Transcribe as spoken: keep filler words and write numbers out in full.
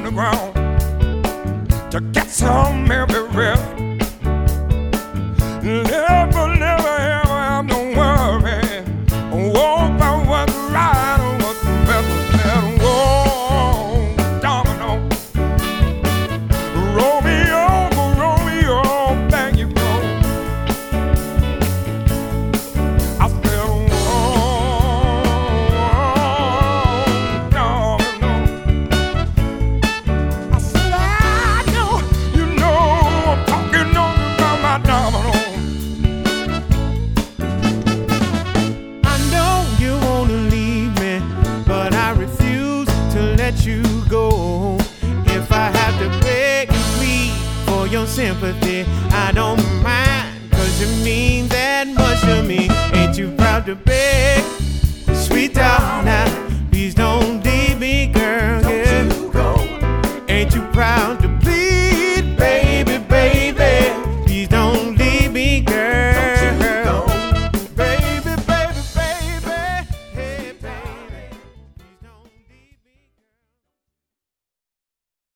the ground to get some every rest. Never, never, ever have no worry. Oh, about what's right or what's best. Whoa, domino. Romeo, Romeo, back you go. I said, whoa, domino. I said, I know, you know, I'm talking on about my domino. You go. If I have to beg and plead for your sympathy, I don't mind, cause you mean that much to me. Ain't you proud to beg